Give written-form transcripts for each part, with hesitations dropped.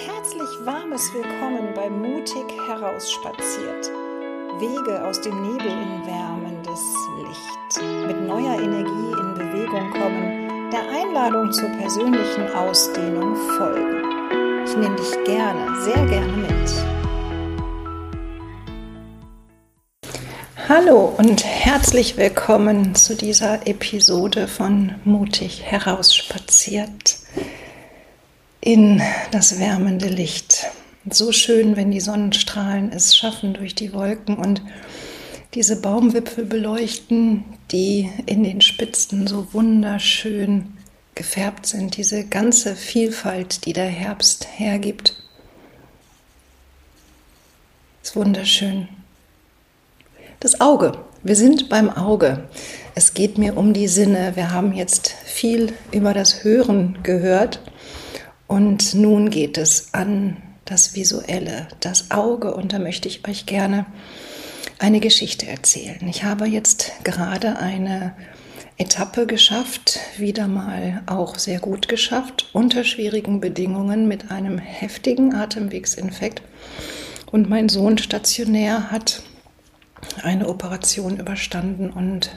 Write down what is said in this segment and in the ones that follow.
herzlich warmes Willkommen bei Mutig herausspaziert. Wege aus dem Nebel in wärmendes Licht. Mit neuer Energie in Bewegung kommen, der Einladung zur persönlichen Ausdehnung folgen. Ich nehme dich gerne, sehr gerne mit. Hallo und herzlich willkommen zu dieser Episode von Mutig herausspaziert in das wärmende Licht. So schön, wenn die Sonnenstrahlen es schaffen durch die Wolken und diese Baumwipfel beleuchten, die in den Spitzen so wunderschön gefärbt sind. Diese ganze Vielfalt, die der Herbst hergibt, ist wunderschön. Das Auge. Wir sind beim Auge. Es geht mir um die Sinne. Wir haben jetzt viel über das Hören gehört. Und nun geht es an das Visuelle, das Auge, und da möchte ich euch gerne eine Geschichte erzählen. Ich habe jetzt gerade eine Etappe geschafft, wieder mal auch sehr gut geschafft, unter schwierigen Bedingungen mit einem heftigen Atemwegsinfekt. Und mein Sohn stationär hat eine Operation überstanden und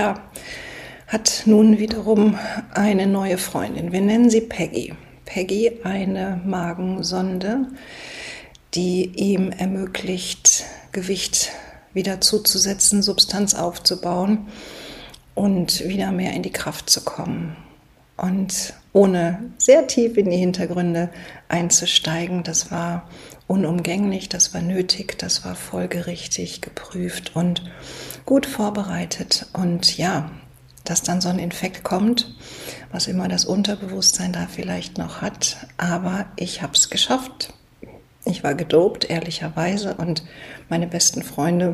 hat nun wiederum eine neue Freundin. Wir nennen sie Peggy. Peggy, eine Magensonde, die ihm ermöglicht, Gewicht wieder zuzusetzen, Substanz aufzubauen und wieder mehr in die Kraft zu kommen. Und ohne sehr tief in die Hintergründe einzusteigen, das war unumgänglich, das war nötig, das war folgerichtig, geprüft und gut vorbereitet. Und ja, dass dann so ein Infekt kommt, was immer das Unterbewusstsein da vielleicht noch hat. Aber ich habe es geschafft. Ich war gedopt, ehrlicherweise, und meine besten Freunde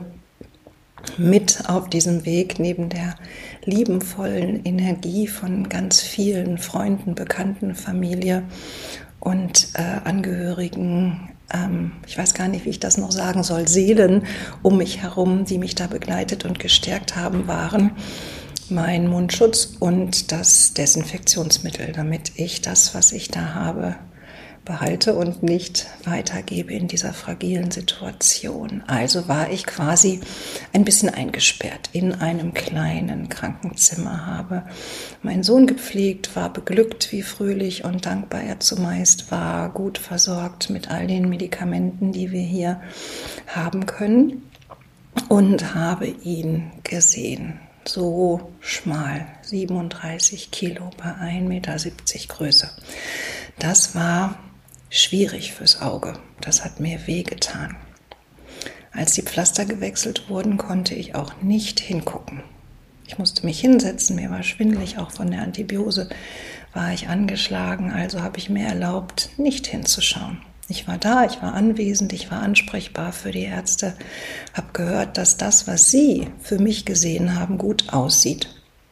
mit auf diesem Weg, neben der liebenvollen Energie von ganz vielen Freunden, Bekannten, Familie und Angehörigen, ich weiß gar nicht, wie ich das noch sagen soll, Seelen um mich herum, die mich da begleitet und gestärkt haben, waren mein Mundschutz und das Desinfektionsmittel, damit ich das, was ich da habe, behalte und nicht weitergebe in dieser fragilen Situation. Also war ich quasi ein bisschen eingesperrt in einem kleinen Krankenzimmer, habe meinen Sohn gepflegt, war beglückt, wie fröhlich und dankbar er zumeist war, gut versorgt mit all den Medikamenten, die wir hier haben können, und habe ihn gesehen. So schmal, 37 Kilo bei 1,70 Meter Größe. Das war schwierig fürs Auge. Das hat mir wehgetan. Als die Pflaster gewechselt wurden, konnte ich auch nicht hingucken. Ich musste mich hinsetzen, mir war schwindelig, auch von der Antibiose war ich angeschlagen, also habe ich mir erlaubt, nicht hinzuschauen. Ich war da, ich war anwesend, ich war ansprechbar für die Ärzte, habe gehört, dass das, was sie für mich gesehen haben, gut aussieht.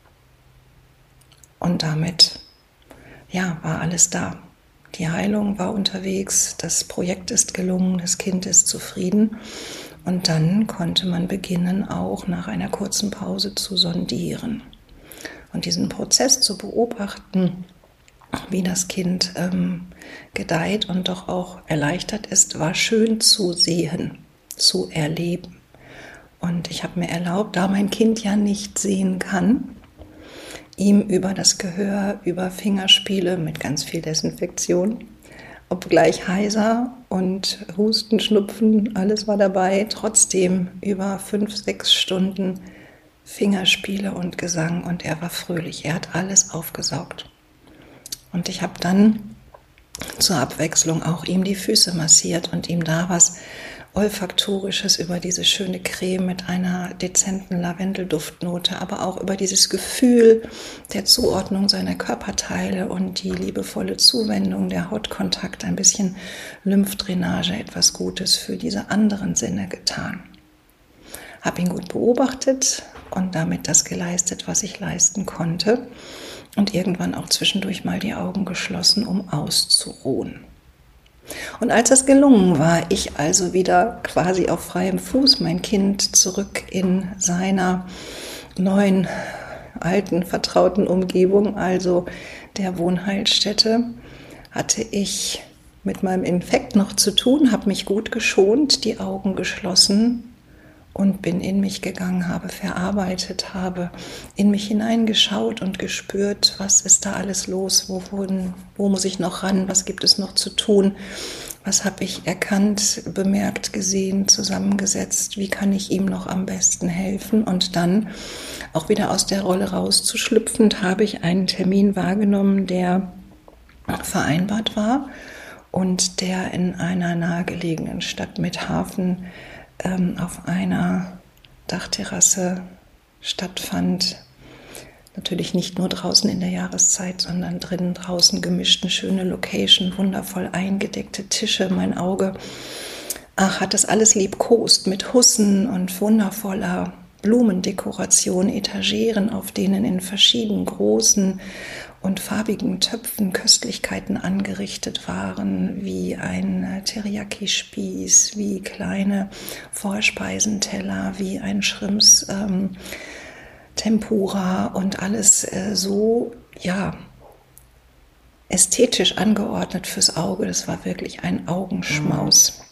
Und damit, war alles da. Die Heilung war unterwegs, das Projekt ist gelungen, das Kind ist zufrieden. Und dann konnte man beginnen, auch nach einer kurzen Pause zu sondieren und diesen Prozess zu beobachten, wie das Kind gedeiht und doch auch erleichtert ist, war schön zu sehen, zu erleben. Und ich habe mir erlaubt, da mein Kind ja nicht sehen kann, ihm über das Gehör, über Fingerspiele mit ganz viel Desinfektion, obgleich heiser und Husten, Schnupfen, alles war dabei, trotzdem über 5-6 Stunden Fingerspiele und Gesang, und er war fröhlich, er hat alles aufgesaugt. Und ich habe dann zur Abwechslung auch ihm die Füße massiert und ihm da was Olfaktorisches über diese schöne Creme mit einer dezenten Lavendelduftnote, aber auch über dieses Gefühl der Zuordnung seiner Körperteile und die liebevolle Zuwendung, der Hautkontakt, ein bisschen Lymphdrainage, etwas Gutes für diese anderen Sinne getan. Habe ihn gut beobachtet und damit das geleistet, was ich leisten konnte. Und irgendwann auch zwischendurch mal die Augen geschlossen, um auszuruhen. Und als das gelungen war, ich also wieder quasi auf freiem Fuß, mein Kind zurück in seiner neuen, alten, vertrauten Umgebung, also der Wohnheilstätte, hatte ich mit meinem Infekt noch zu tun, habe mich gut geschont, die Augen geschlossen und bin in mich gegangen, habe verarbeitet, habe in mich hineingeschaut und gespürt, was ist da alles los, wo muss ich noch ran, was gibt es noch zu tun, was habe ich erkannt, bemerkt, gesehen, zusammengesetzt, wie kann ich ihm noch am besten helfen. Und dann auch wieder aus der Rolle rauszuschlüpfend, habe ich einen Termin wahrgenommen, der vereinbart war und der in einer nahegelegenen Stadt mit Hafen auf einer Dachterrasse stattfand. Natürlich nicht nur draußen in der Jahreszeit, sondern drinnen, draußen gemischt, eine schöne Location, wundervoll eingedeckte Tische. Mein Auge hat das alles liebkost mit Hussen und wundervoller Blumendekoration, Etageren, auf denen in verschiedenen großen und farbigen Töpfen Köstlichkeiten angerichtet waren, wie ein Teriyaki-Spieß, wie kleine Vorspeisenteller, wie ein Shrimps Tempura und alles so, ja, ästhetisch angeordnet fürs Auge. Das war wirklich ein Augenschmaus.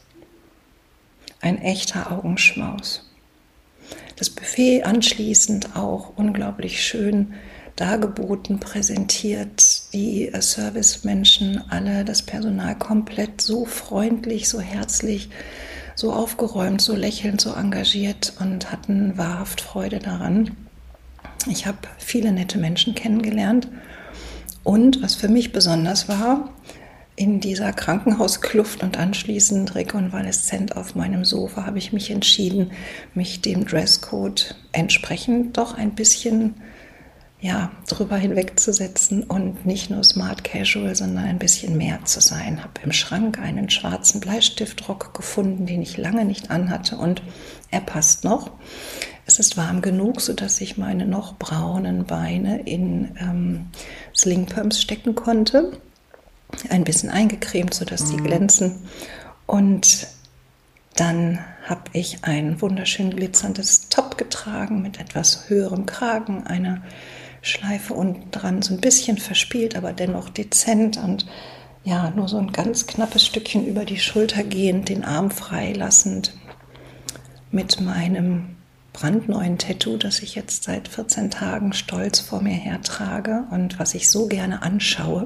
Ein echter Augenschmaus. Das Buffet anschließend auch unglaublich schön dargeboten, präsentiert, die Servicemenschen, alle, das Personal komplett so freundlich, so herzlich, so aufgeräumt, so lächelnd, so engagiert und hatten wahrhaft Freude daran. Ich habe viele nette Menschen kennengelernt und was für mich besonders war, in dieser Krankenhauskluft und anschließend rekonvaleszent auf meinem Sofa habe ich mich entschieden, mich dem Dresscode entsprechend doch ein bisschen drüber hinwegzusetzen und nicht nur smart casual, sondern ein bisschen mehr zu sein. Habe im Schrank einen schwarzen Bleistiftrock gefunden, den ich lange nicht anhatte und er passt noch. Es ist warm genug, sodass ich meine noch braunen Beine in Slingpumps stecken konnte. Ein bisschen eingecremt, sodass sie glänzen. Und dann habe ich ein wunderschön glitzerndes Top getragen mit etwas höherem Kragen, eine Schleife unten dran, so ein bisschen verspielt, aber dennoch dezent und ja, nur so ein ganz knappes Stückchen über die Schulter gehend, den Arm freilassend, mit meinem brandneuen Tattoo, das ich jetzt seit 14 Tagen stolz vor mir hertrage und was ich so gerne anschaue.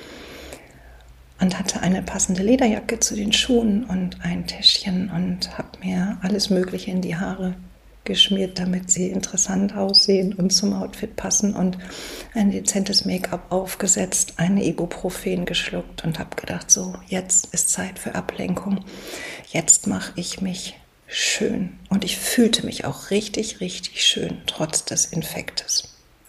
Und hatte eine passende Lederjacke zu den Schuhen und ein Täschchen und habe mir alles Mögliche in die Haare geschmiert, damit sie interessant aussehen und zum Outfit passen und ein dezentes Make-up aufgesetzt, eine Ibuprofen geschluckt und habe gedacht, so, jetzt ist Zeit für Ablenkung, jetzt mache ich mich schön. Und ich fühlte mich auch richtig, richtig schön, trotz des Infektes.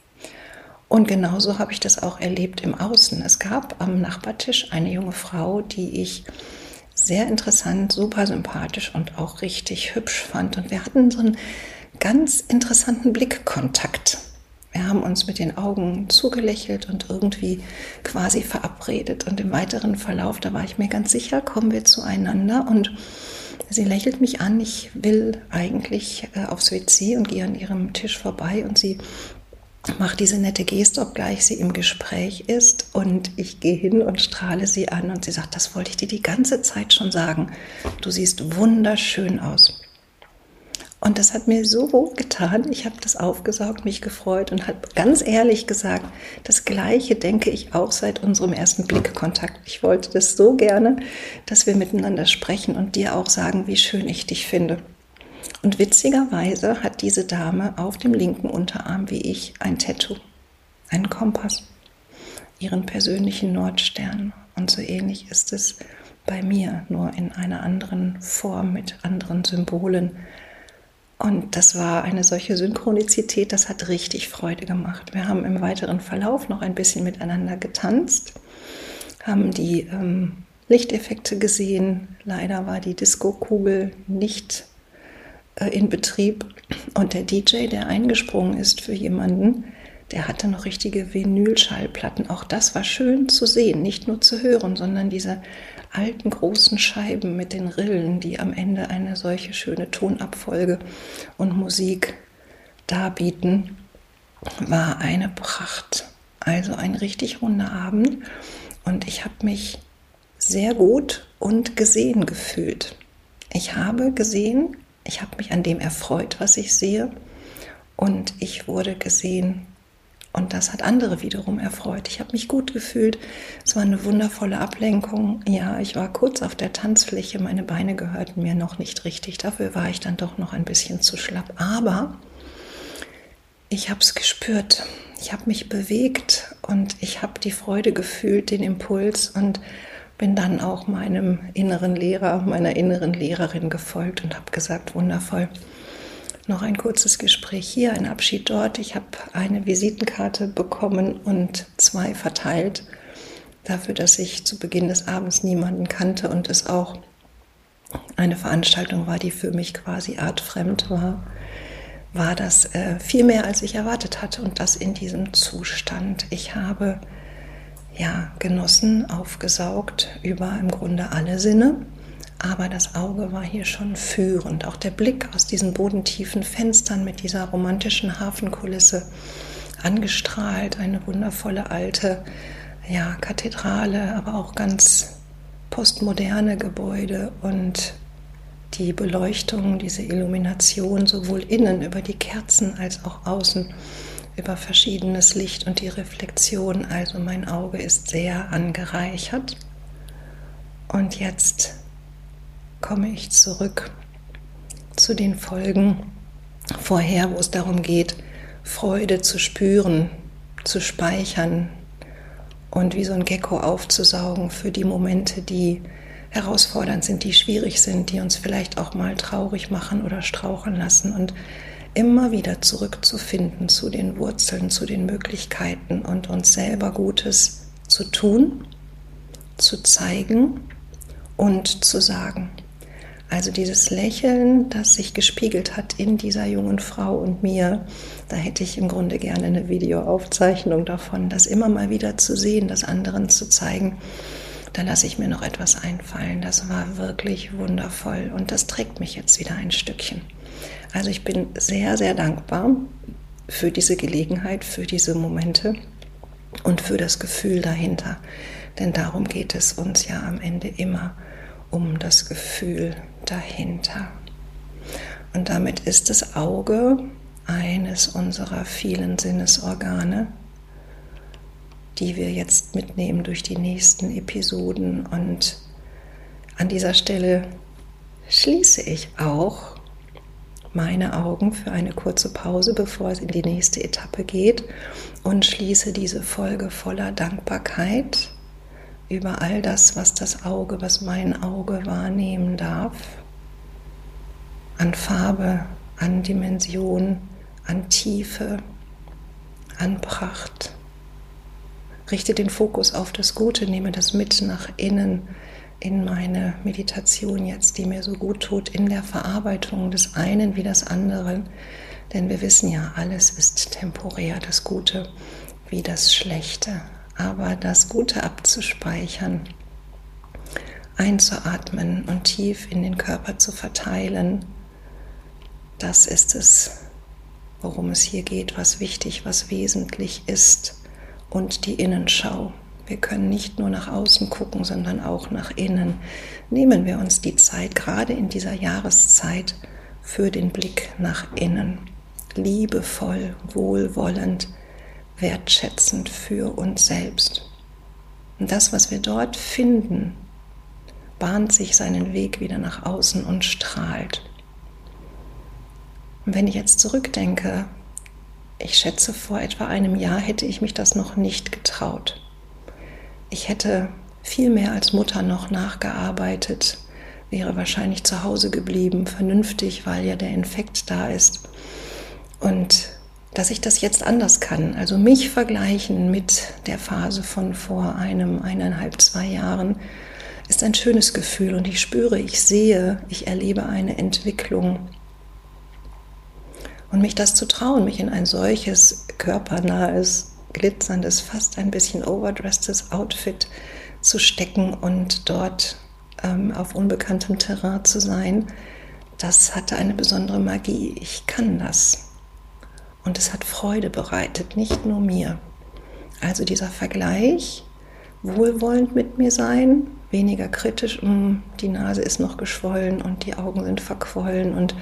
Und genauso habe ich das auch erlebt im Außen. Es gab am Nachbartisch eine junge Frau, die ich sehr interessant, super sympathisch und auch richtig hübsch fand. Und wir hatten so einen ganz interessanten Blickkontakt. Wir haben uns mit den Augen zugelächelt und irgendwie quasi verabredet. Und im weiteren Verlauf, da war ich mir ganz sicher, kommen wir zueinander. Und sie lächelt mich an, ich will eigentlich aufs WC und gehe an ihrem Tisch vorbei und sie macht diese nette Geste, obgleich sie im Gespräch ist, und ich gehe hin und strahle sie an und sie sagt, das wollte ich dir die ganze Zeit schon sagen, du siehst wunderschön aus. Und das hat mir so gut getan, ich habe das aufgesaugt, mich gefreut und habe ganz ehrlich gesagt, das Gleiche denke ich auch seit unserem ersten Blickkontakt. Ich wollte das so gerne, dass wir miteinander sprechen und dir auch sagen, wie schön ich dich finde. Und witzigerweise hat diese Dame auf dem linken Unterarm wie ich ein Tattoo, einen Kompass, ihren persönlichen Nordstern. Und so ähnlich ist es bei mir, nur in einer anderen Form mit anderen Symbolen. Und das war eine solche Synchronizität, das hat richtig Freude gemacht. Wir haben im weiteren Verlauf noch ein bisschen miteinander getanzt, haben die Lichteffekte gesehen. Leider war die Disco-Kugel nicht in Betrieb und der DJ, der eingesprungen ist für jemanden, der hatte noch richtige Vinylschallplatten. Auch das war schön zu sehen, nicht nur zu hören, sondern diese alten großen Scheiben mit den Rillen, die am Ende eine solche schöne Tonabfolge und Musik darbieten, war eine Pracht. Also ein richtig runder Abend und ich habe mich sehr gut und gesehen gefühlt. Ich habe gesehen, ich habe mich an dem erfreut, was ich sehe, und ich wurde gesehen. Und das hat andere wiederum erfreut. Ich habe mich gut gefühlt. Es war eine wundervolle Ablenkung. Ja, ich war kurz auf der Tanzfläche. Meine Beine gehörten mir noch nicht richtig. Dafür war ich dann doch noch ein bisschen zu schlapp. Aber ich habe es gespürt. Ich habe mich bewegt und ich habe die Freude gefühlt, den Impuls, und bin dann auch meinem inneren Lehrer, meiner inneren Lehrerin gefolgt und habe gesagt, wundervoll. Noch ein kurzes Gespräch hier, ein Abschied dort. Ich habe eine Visitenkarte bekommen und 2 verteilt, dafür, dass ich zu Beginn des Abends niemanden kannte und es auch eine Veranstaltung war, die für mich quasi artfremd war das viel mehr, als ich erwartet hatte, und das in diesem Zustand. Ich habe genossen, aufgesaugt über im Grunde alle Sinne. Aber das Auge war hier schon führend. Auch der Blick aus diesen bodentiefen Fenstern mit dieser romantischen Hafenkulisse angestrahlt. Eine wundervolle alte Kathedrale, aber auch ganz postmoderne Gebäude. Und die Beleuchtung, diese Illumination, sowohl innen über die Kerzen als auch außen über verschiedenes Licht und die Reflexion. Also mein Auge ist sehr angereichert. Und jetzt komme ich zurück zu den Folgen vorher, wo es darum geht, Freude zu spüren, zu speichern und wie so ein Gecko aufzusaugen für die Momente, die herausfordernd sind, die schwierig sind, die uns vielleicht auch mal traurig machen oder straucheln lassen, und immer wieder zurückzufinden zu den Wurzeln, zu den Möglichkeiten und uns selber Gutes zu tun, zu zeigen und zu sagen. Also dieses Lächeln, das sich gespiegelt hat in dieser jungen Frau und mir, da hätte ich im Grunde gerne eine Videoaufzeichnung davon, das immer mal wieder zu sehen, das anderen zu zeigen. Da lasse ich mir noch etwas einfallen. Das war wirklich wundervoll und das trägt mich jetzt wieder ein Stückchen. Also ich bin sehr, sehr dankbar für diese Gelegenheit, für diese Momente und für das Gefühl dahinter. Denn darum geht es uns ja am Ende immer, um das Gefühl dahinter. Und damit ist das Auge eines unserer vielen Sinnesorgane, die wir jetzt mitnehmen durch die nächsten Episoden. Und an dieser Stelle schließe ich auch meine Augen für eine kurze Pause, bevor es in die nächste Etappe geht, und schließe diese Folge voller Dankbarkeit über all das, was mein Auge wahrnehmen darf, an Farbe, an Dimension, an Tiefe, an Pracht. Richte den Fokus auf das Gute, nehme das mit nach innen in meine Meditation jetzt, die mir so gut tut, in der Verarbeitung des einen wie des anderen. Denn wir wissen ja, alles ist temporär, das Gute wie das Schlechte. Aber das Gute abzuspeichern, einzuatmen und tief in den Körper zu verteilen, das ist es, worum es hier geht, was wichtig, was wesentlich ist. Und die Innenschau. Wir können nicht nur nach außen gucken, sondern auch nach innen. Nehmen wir uns die Zeit, gerade in dieser Jahreszeit, für den Blick nach innen. Liebevoll, wohlwollend, wertschätzend für uns selbst. Und das, was wir dort finden, bahnt sich seinen Weg wieder nach außen und strahlt. Und wenn ich jetzt zurückdenke, ich schätze, vor etwa einem Jahr hätte ich mich das noch nicht getraut. Ich hätte viel mehr als Mutter noch nachgearbeitet, wäre wahrscheinlich zu Hause geblieben, vernünftig, weil ja der Infekt da ist. Und dass ich das jetzt anders kann, also mich vergleichen mit der Phase von vor 1,5, 2 Jahren, ist ein schönes Gefühl. Und ich spüre, ich sehe, ich erlebe eine Entwicklung. Und mich das zu trauen, mich in ein solches körpernahes, glitzerndes, fast ein bisschen overdresstes Outfit zu stecken und dort auf unbekanntem Terrain zu sein, das hatte eine besondere Magie. Ich kann das. Und es hat Freude bereitet, nicht nur mir. Also dieser Vergleich wohlwollend mit mir sein, weniger kritisch, die Nase ist noch geschwollen und die Augen sind verquollen und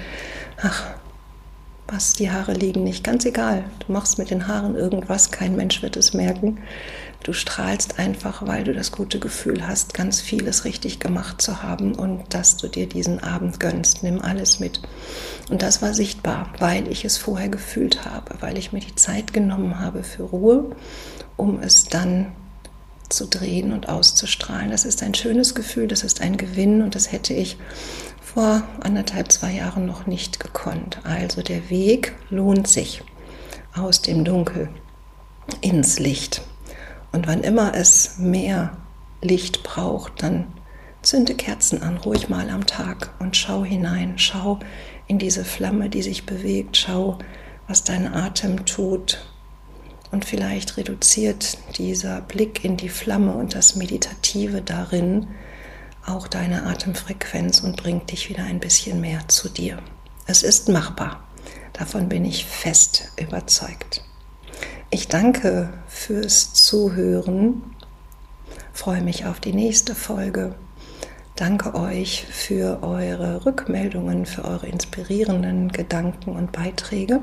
was, die Haare liegen nicht, ganz egal. Du machst mit den Haaren irgendwas, kein Mensch wird es merken. Du strahlst einfach, weil du das gute Gefühl hast, ganz vieles richtig gemacht zu haben und dass du dir diesen Abend gönnst. Nimm alles mit. Und das war sichtbar, weil ich es vorher gefühlt habe, weil ich mir die Zeit genommen habe für Ruhe, um es dann zu drehen und auszustrahlen. Das ist ein schönes Gefühl, das ist ein Gewinn und das hätte ich vor 1,5, 2 Jahren noch nicht gekonnt. Also der Weg lohnt sich aus dem Dunkel ins Licht. Und wann immer es mehr Licht braucht, dann zünde Kerzen an, ruhig mal am Tag und schau hinein, schau in diese Flamme, die sich bewegt, schau, was dein Atem tut. Und vielleicht reduziert dieser Blick in die Flamme und das Meditative darin auch deine Atemfrequenz und bringt dich wieder ein bisschen mehr zu dir. Es ist machbar. Davon bin ich fest überzeugt. Ich danke fürs Zuhören. Freue mich auf die nächste Folge. Danke euch für eure Rückmeldungen, für eure inspirierenden Gedanken und Beiträge.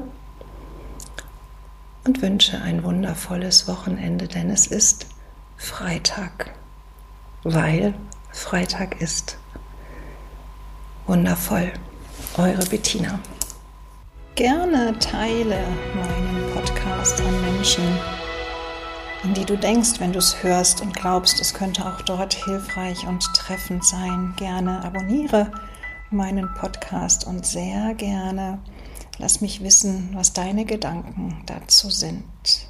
Und wünsche ein wundervolles Wochenende, denn es ist Freitag, weil Freitag ist. Wundervoll, eure Bettina. Gerne teile meinen Podcast an Menschen, an die du denkst, wenn du es hörst und glaubst, es könnte auch dort hilfreich und treffend sein. Gerne abonniere meinen Podcast und sehr gerne lass mich wissen, was deine Gedanken dazu sind.